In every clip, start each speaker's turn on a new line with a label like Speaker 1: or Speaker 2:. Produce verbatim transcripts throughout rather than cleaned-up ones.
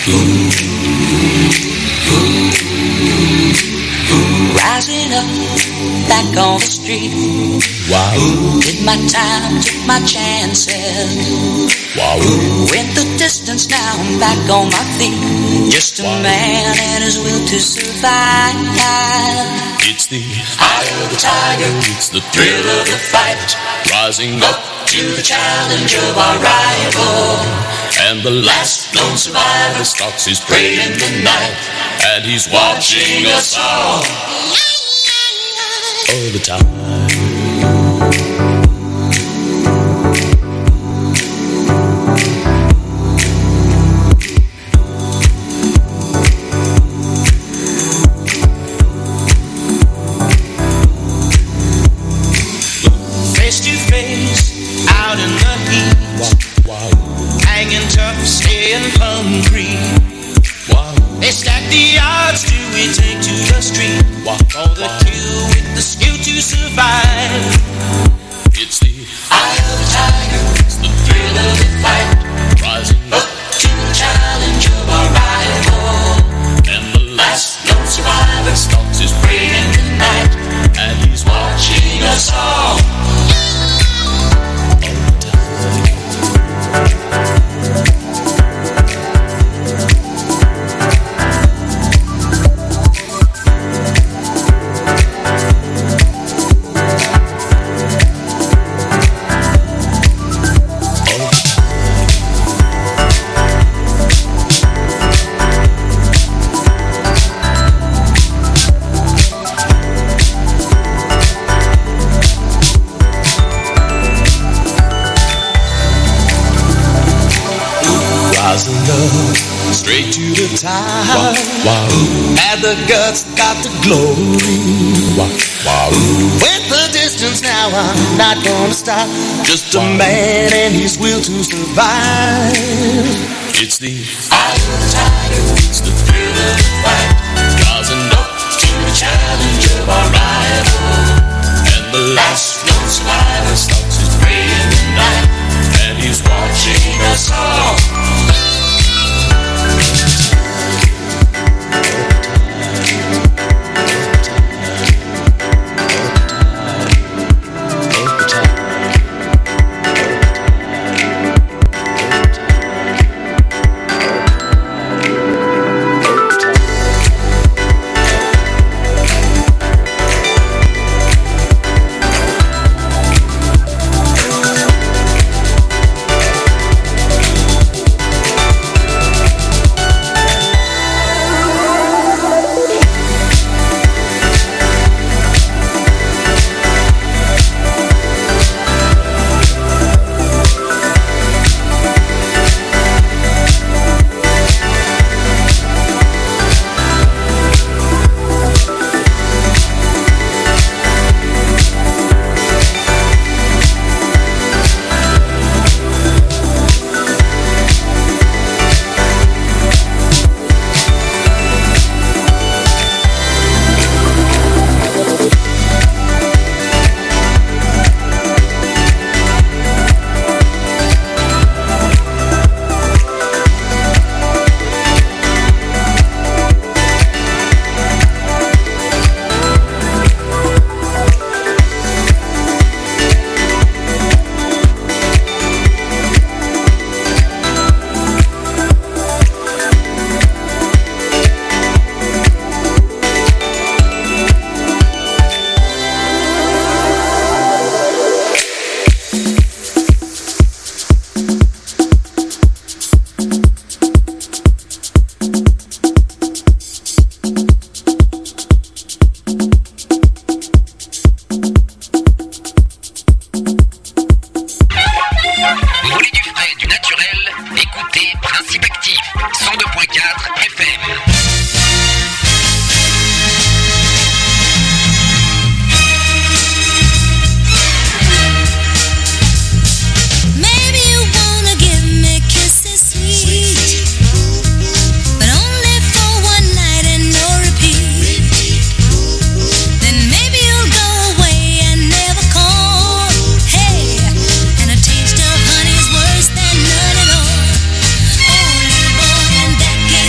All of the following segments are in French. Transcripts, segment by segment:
Speaker 1: Rising up, back on the street.
Speaker 2: Wow.
Speaker 1: Did my time, took my chances.
Speaker 2: Wow.
Speaker 1: Went the distance, now I'm back on my feet. Just a wow. man and his will to survive.
Speaker 2: It's the eye of the tiger, it's the thrill of the fight. Rising up to the challenge of our rival. And the last known survivor stalks his prey in the night. And he's watching us all, all the time.
Speaker 1: Face to face, out in the heat.
Speaker 2: Wow, wow.
Speaker 1: Hanging tough, staying hungry.
Speaker 2: Wow.
Speaker 1: They stack the odds, do we take to the street?
Speaker 2: Wow.
Speaker 1: For the kill with the skill to survive.
Speaker 2: It's the
Speaker 1: eye of the tiger, it's the thrill of the fight.
Speaker 2: Rising
Speaker 1: up to the challenge of our rival.
Speaker 2: And the last
Speaker 1: known survivor
Speaker 2: stalks his prey
Speaker 1: in the night.
Speaker 2: And he's
Speaker 1: watching us all.
Speaker 2: Rising up, straight to the top. Wow, wow.
Speaker 1: Had the guts, got the glory.
Speaker 2: Wow, wow.
Speaker 1: Went the distance, now I'm not gonna stop. Just a
Speaker 2: wow.
Speaker 1: man and his will to survive.
Speaker 2: It's the
Speaker 1: eye of the tiger, it's the thrill of the fight.
Speaker 2: Rising up
Speaker 1: to the challenge of our rival.
Speaker 2: And the last
Speaker 1: known survivor
Speaker 2: stalks his prey in the night.
Speaker 1: And he's watching us all.
Speaker 3: That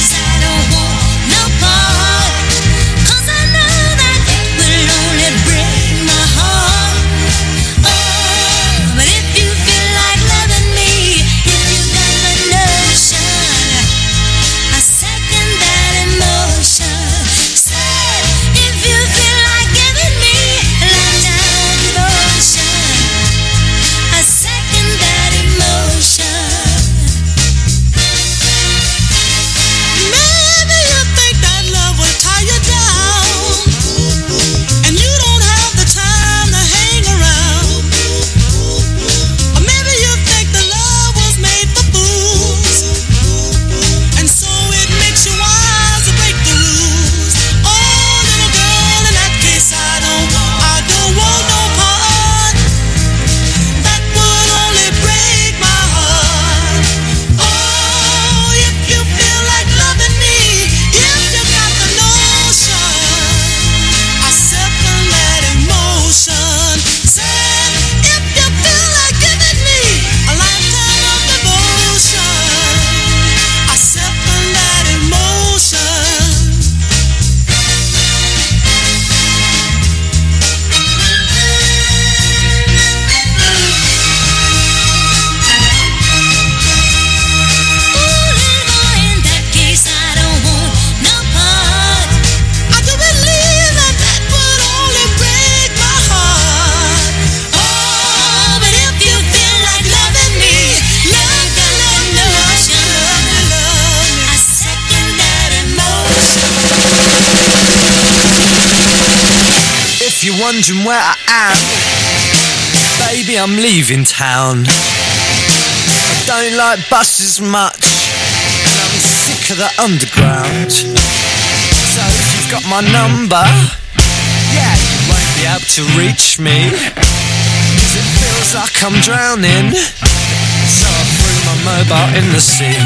Speaker 3: wondering where I am, baby, I'm leaving town. I don't like buses much, and I'm sick of the underground. So if you've got my number, yeah, you won't be able to reach me, 'cause it feels like I'm drowning. So I threw my mobile in the sea.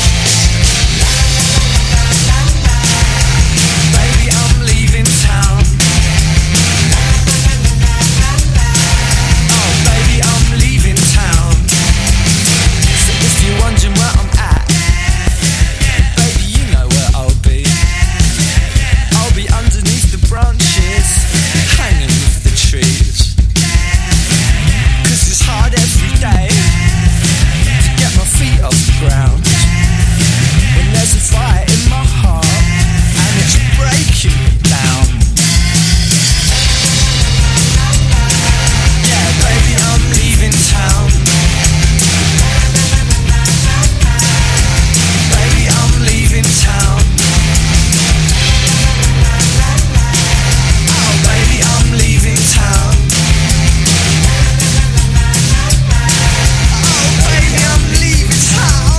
Speaker 3: Baby, I'm leaving town. Oh, baby, I'm leaving town. So if you're wondering where I'm at, baby, you know where I'll be. I'll be underneath the branches, hanging with the trees. 'Cause it's hard every day to get my feet off the ground, when there's a fire in my heart and it's breaking me down. Yeah, baby, I'm leaving town. Baby, I'm leaving town. Oh, baby, I'm leaving town. Oh, baby, I'm leaving town.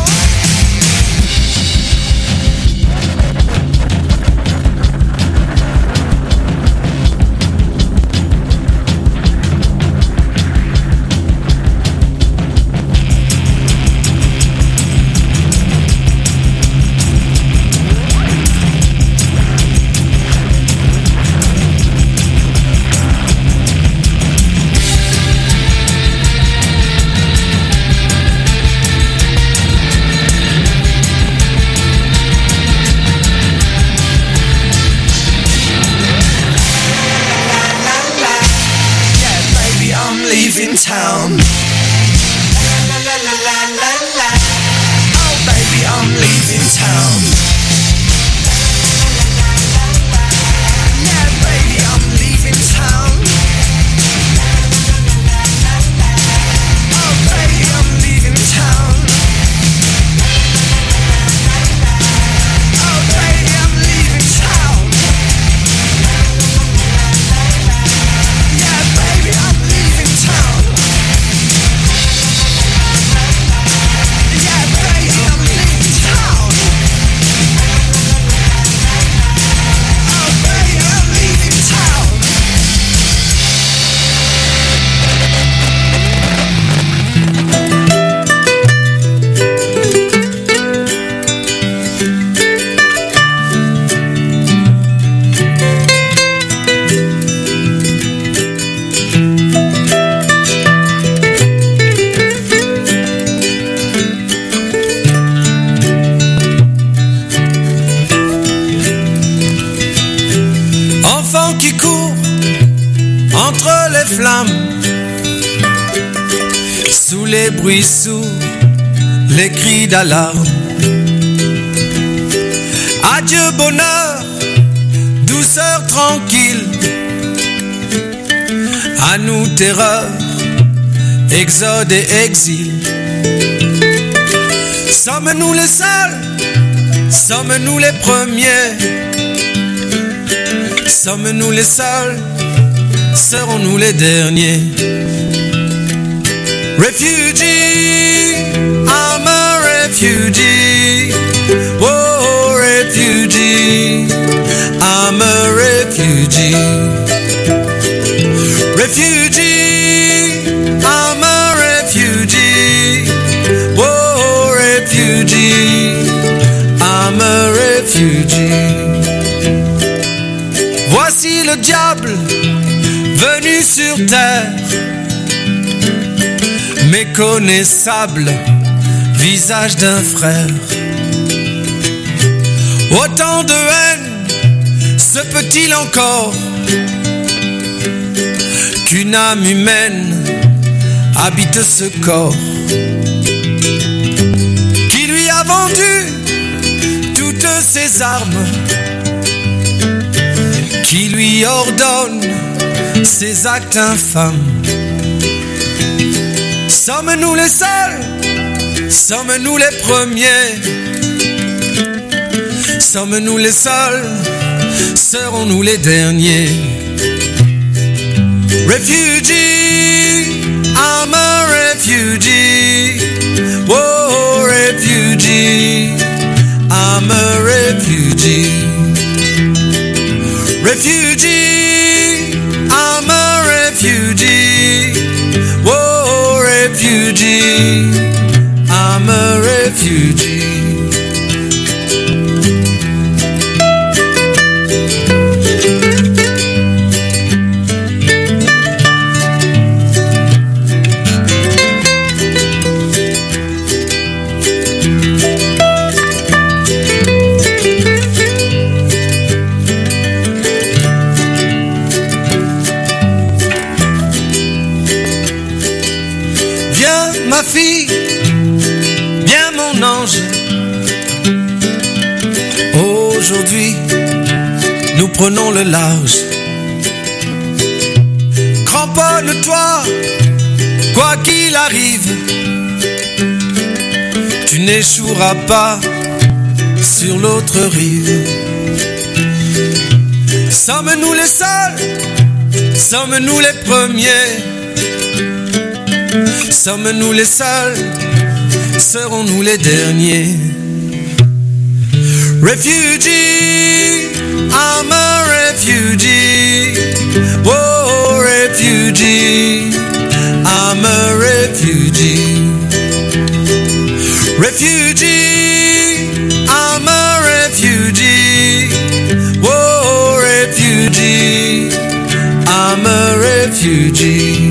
Speaker 3: Yeah, baby, I'm leaving town. Oh, baby, I'm leaving town. Yeah, baby, I'm leaving town. Oh, baby, I'm leaving town. Oh, baby, I'm leaving town. Yeah, baby, I'm leaving town. Yeah, baby, I'm leaving town. Oh, baby, I'm leaving town.
Speaker 4: Enfant qui court entre les flammes, sous les bruits sourds, les cris d'alarme. Adieu bonheur, douceur tranquille, à nous terreur, exode et exil. Sommes-nous les seuls, sommes-nous les premiers? Sommes-nous les seuls, serons-nous les derniers? Refugee, I'm a refugee. Whoa, refugee, I'm a refugee. Refugee, I'm a refugee. Whoa, refugee, I'm a refugee. Voici le diable venu sur terre, méconnaissable, visage d'un frère. Autant de haine se peut-il encore qu'une âme humaine habite ce corps? Qui lui a vendu toutes ses armes? Qui lui ordonne ces actes infâmes? Sommes-nous les seuls? Sommes-nous les premiers? Sommes-nous les seuls? Serons-nous les derniers? Refugee, I'm a refugee. Whoa, refugee, I'm a refugee. Refugee, I'm a refugee. Whoa, refugee, I'm a refugee. Ma fille, viens mon ange. Aujourd'hui, nous prenons le large. Cramponne-toi, quoi qu'il arrive. Tu n'échoueras pas sur l'autre rive. Sommes-nous les seuls? Sommes-nous les premiers? Sommes-nous les seuls? Serons-nous les derniers? Refugee, I'm a refugee. Oh, refugee, I'm a refugee. Refugee, I'm a refugee. Oh, refugee, I'm a refugee.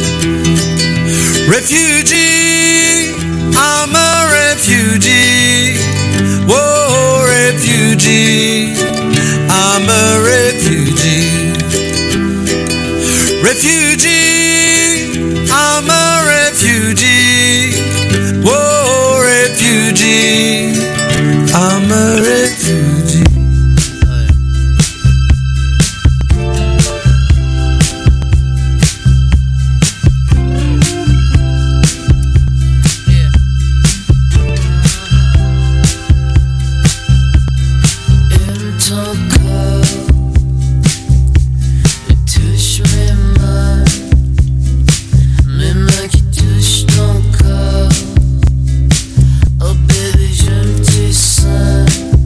Speaker 4: Refugee, I'm a refugee. Whoa, refugee, I'm a refugee. Refugee, I'm a refugee. Whoa, refugee, I'm a refugee.
Speaker 5: Sun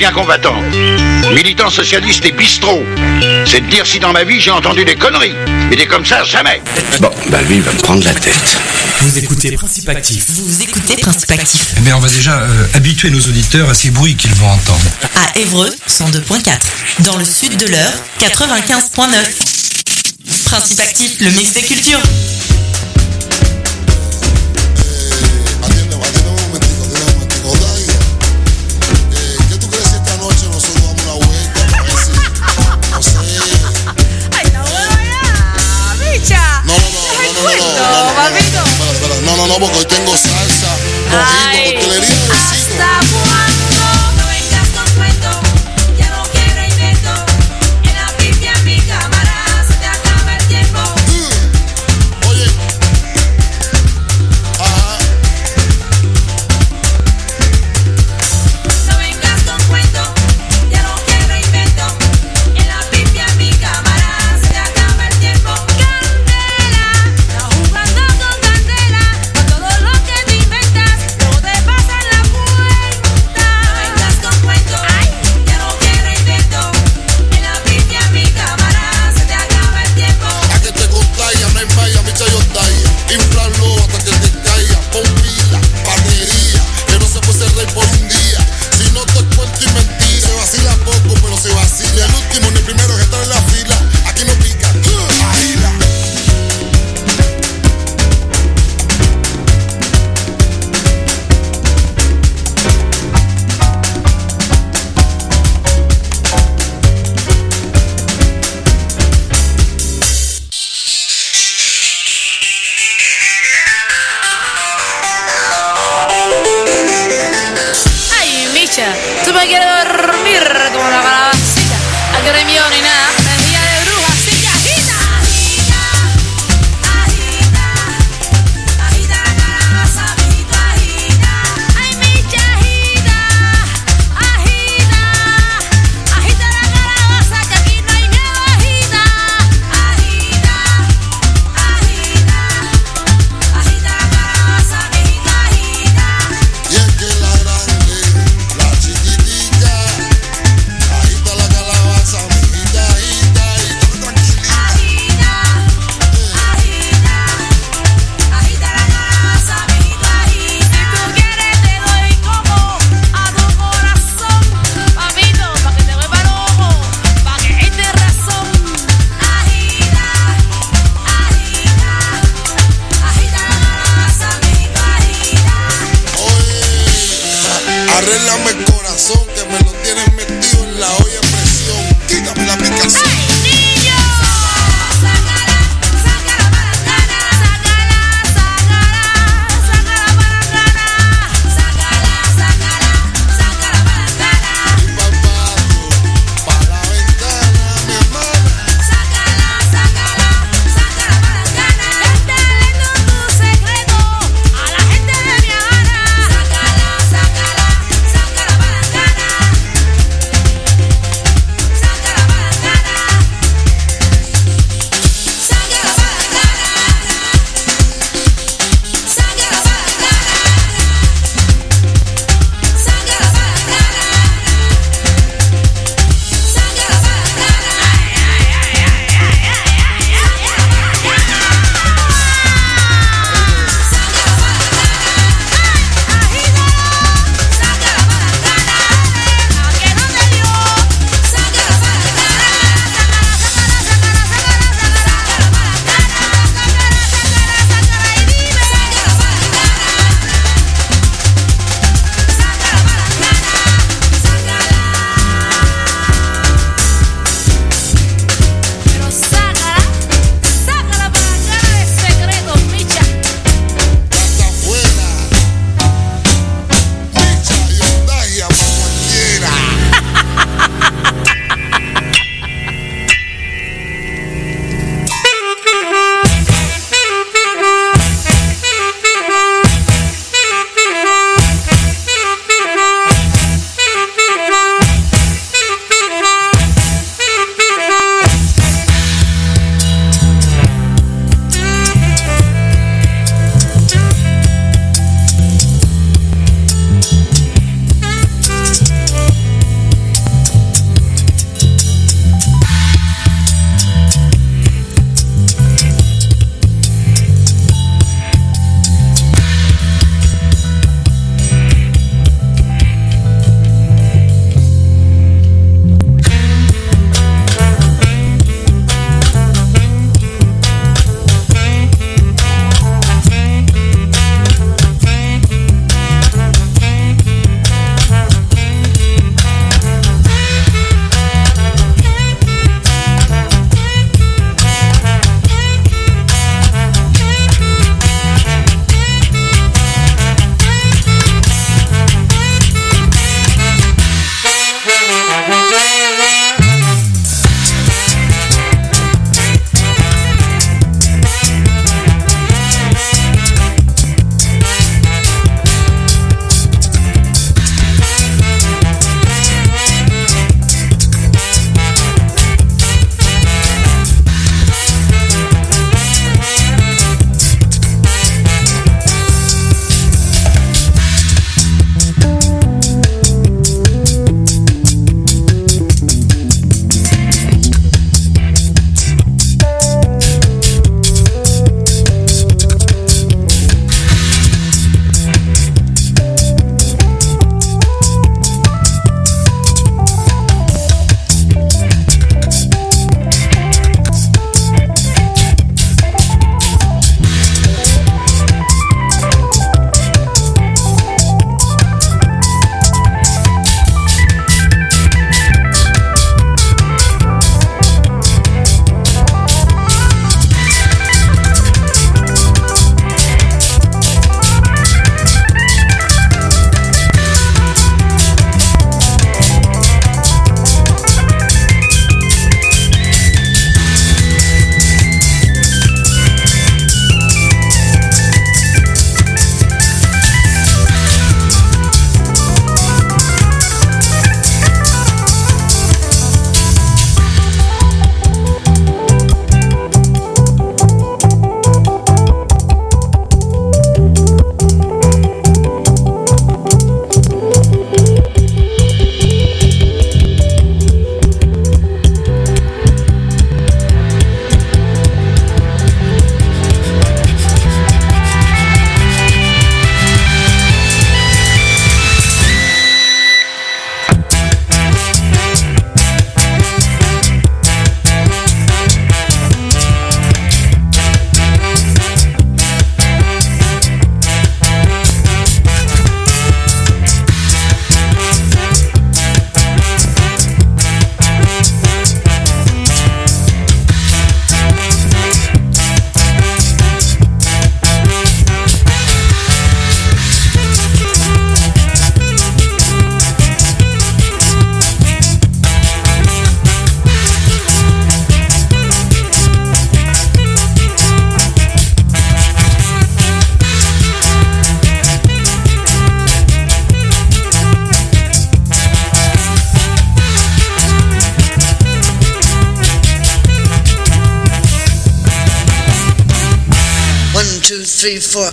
Speaker 5: ancien combattant, militant socialiste et bistrot. C'est de dire si dans ma vie j'ai entendu des conneries. Mais des comme ça, jamais.
Speaker 6: Bon, bah lui, il va me prendre la tête.
Speaker 7: Vous écoutez Principe Actif.
Speaker 8: Vous écoutez Principe Actif.
Speaker 9: Eh bien, on va déjà euh, habituer nos auditeurs à ces bruits qu'ils vont entendre.
Speaker 8: À Évreux, cent deux virgule quatre. Dans le sud de l'Eure, quatre-vingt-quinze virgule neuf. Principe Actif, le mix des cultures.
Speaker 10: No, no, no, porque hoy tengo salsa, mojito, coctelería de besito.
Speaker 11: ¿Hasta cuándo? No vengas con cuento, ya no quiero invento. En la pifia mi cámara se te acaba el tiempo.
Speaker 10: Mm.
Speaker 12: three, four.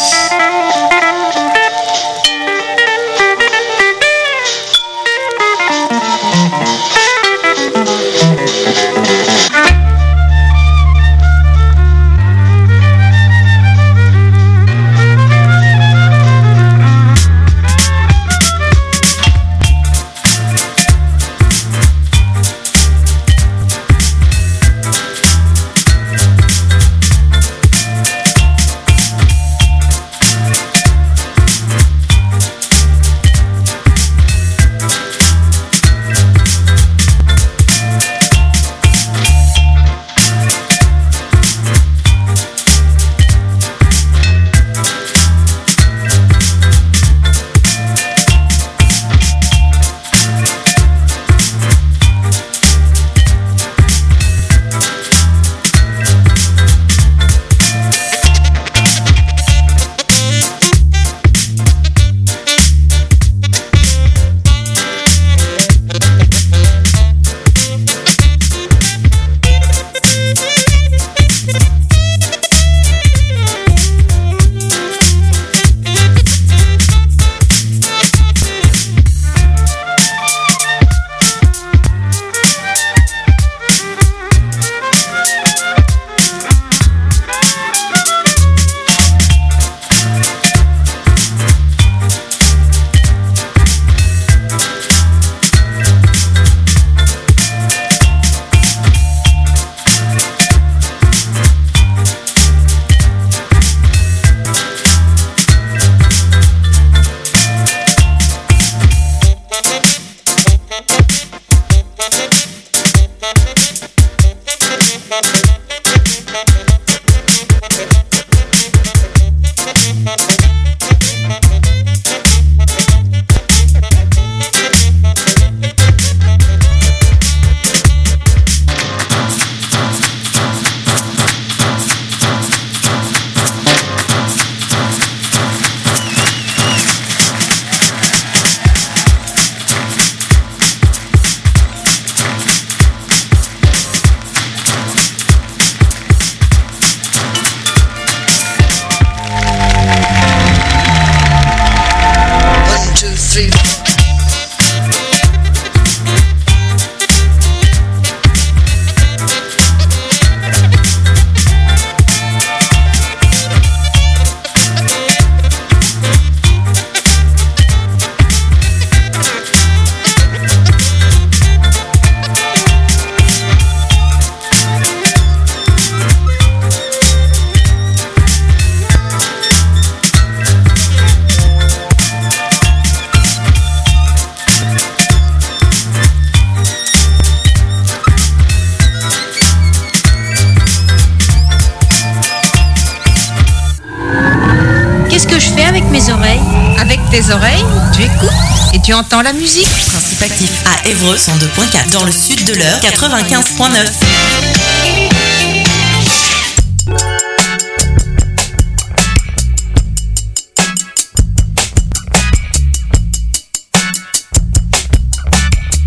Speaker 13: Tes oreilles, tu écoutes et tu entends la musique.
Speaker 8: Principe actif à Évreux cent deux point quatre. Dans le sud de l'Eure quatre-vingt-quinze point neuf.